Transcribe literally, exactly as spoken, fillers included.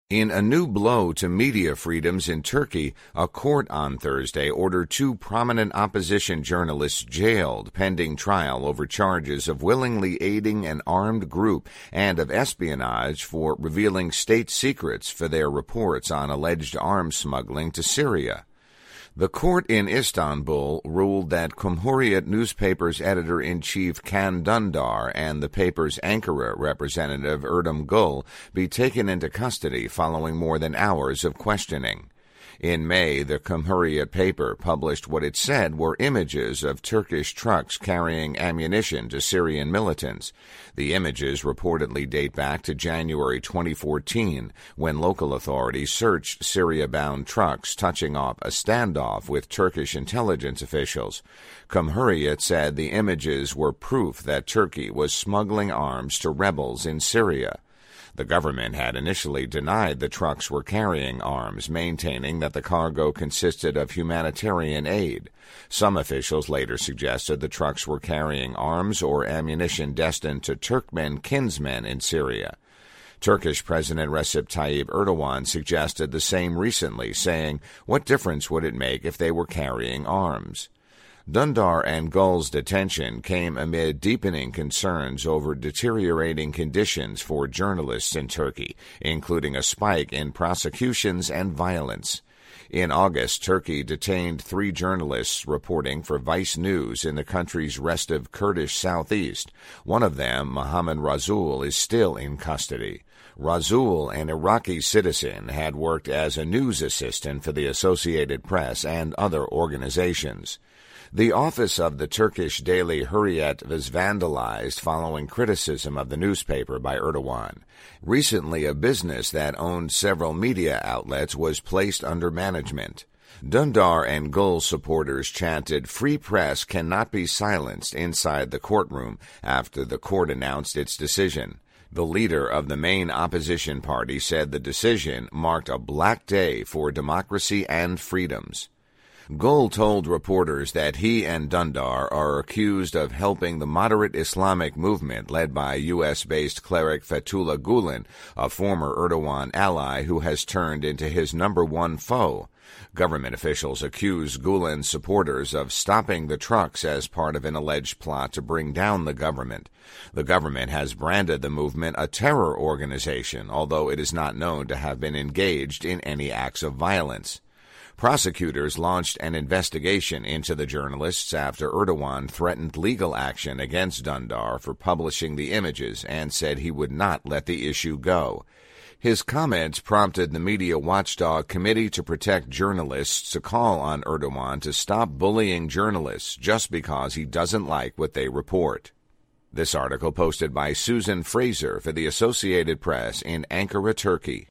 In a new blow to media freedoms in Turkey, a court on Thursday ordered two prominent opposition journalists jailed pending trial over charges of willingly aiding an armed group and of espionage for revealing state secrets for their reports on alleged arms smuggling to Syria. The court in Istanbul ruled that Cumhuriyet newspaper's editor-in-chief Can Dündar and the paper's Ankara representative Erdem Gül be taken into custody following more than hours of questioning. In May, the Cumhuriyet paper published what it said were images of Turkish trucks carrying ammunition to Syrian militants. The images reportedly date back to January twenty fourteen, when local authorities searched Syria-bound trucks touching off a standoff with Turkish intelligence officials. Cumhuriyet said the images were proof that Turkey was smuggling arms to rebels in Syria. The government had initially denied the trucks were carrying arms, maintaining that the cargo consisted of humanitarian aid. Some officials later suggested the trucks were carrying arms or ammunition destined to Turkmen kinsmen in Syria. Turkish President Recep Tayyip Erdogan suggested the same recently, saying, "What difference would it make if they were carrying arms?" Dündar and Gül's detention came amid deepening concerns over deteriorating conditions for journalists in Turkey, including a spike in prosecutions and violence. In August, Turkey detained three journalists reporting for Vice News in the country's restive Kurdish southeast. One of them, Mohammed Razul, is still in custody. Razul, an Iraqi citizen, had worked as a news assistant for the Associated Press and other organizations. The office of the Turkish daily Hurriyet was vandalized following criticism of the newspaper by Erdogan. Recently, a business that owned several media outlets was placed under management. Dündar and Gül supporters chanted, "Free press cannot be silenced," inside the courtroom after the court announced its decision. The leader of the main opposition party said the decision marked a black day for democracy and freedoms. Gül told reporters that he and Dündar are accused of helping the moderate Islamic movement led by U S-based cleric Fethullah Gülen, a former Erdogan ally who has turned into his number one foe. Government officials accuse Gülen's supporters of stopping the trucks as part of an alleged plot to bring down the government. The government has branded the movement a terror organization, although it is not known to have been engaged in any acts of violence. Prosecutors launched an investigation into the journalists after Erdogan threatened legal action against Dündar for publishing the images and said he would not let the issue go. His comments prompted the media watchdog Committee to Protect Journalists to call on Erdogan to stop bullying journalists just because he doesn't like what they report. This article posted by Susan Fraser for the Associated Press in Ankara, Turkey.